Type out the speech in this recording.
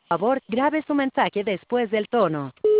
Por favor, grabe su mensaje después del tono.